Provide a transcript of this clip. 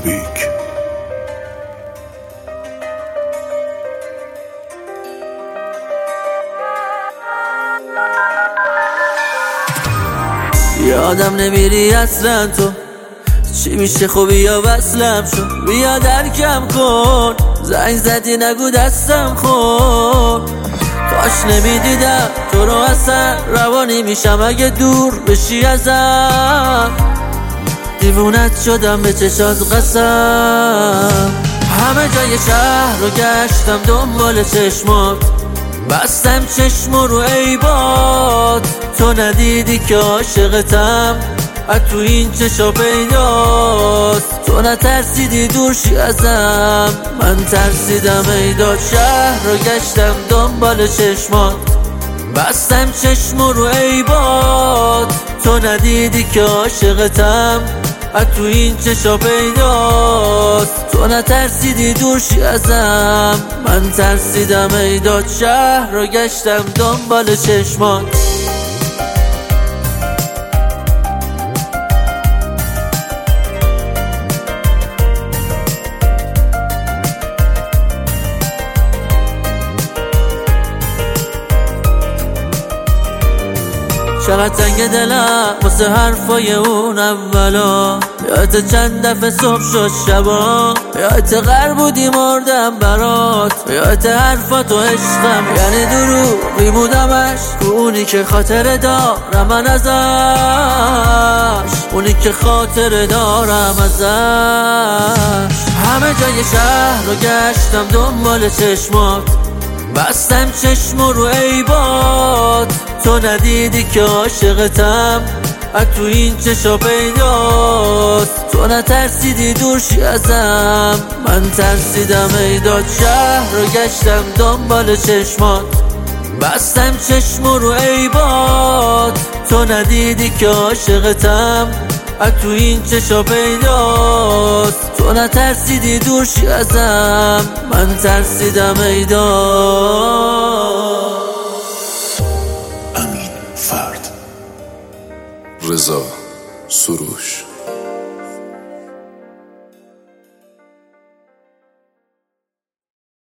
رابیک. یادم نمیری اصلا تو چی میشه، خوبی یا وصلم شد، بیا درکم کن، زنگ زدی نگو دستم خون. کاش نمیدیدم تو رو اصلا، روانی میشم اگه دور بشی ازم، دیوونت شدم به چشات قسم. همه جای شهر رو گشتم دنبال چشمات، بستم چشم رو ای باد، تو ندیدی که عاشقتم، از تو این چشا پیداست. تو نترسیدی دورشی ازم، من ترسیدم ای داد. شهر رو گشتم دنبال چشمات، بستم چشم رو ای باد، تو ندیدی که عاشقتم، از تو این چشا پیداست. تو نترسیدی دورشی ازم، من ترسیدم ای داد. شهر رو گشتم دنبال چشمات. چقدر تنگ دلم واسه حرفای اون اولا، یادت چند دفعه صبح شد شبا، یادت غر بودی مردم برات، یادت حرفات و عشقم یعنی دروغی بودمش، اونی که خاطر دارم من ازش، اونی که خاطر دارم ازش. همه جای شهر رو گشتم دنبال چشمات، بستم چشم رو ای باد، تو ندیدی که عاشقتم، از تو این چشا پیداست. تو نترسیدی دورشی ازم، من ترسیدم ای داد. شهر رو گشتم دنبال چشمات، بستم چشم رو ای باد، تو ندیدی که عاشقتم، از تو این چشا پیداست. تو نترسیدی دورشی ازم، من ترسیدم ای داد. امین فرد، رضا سروش.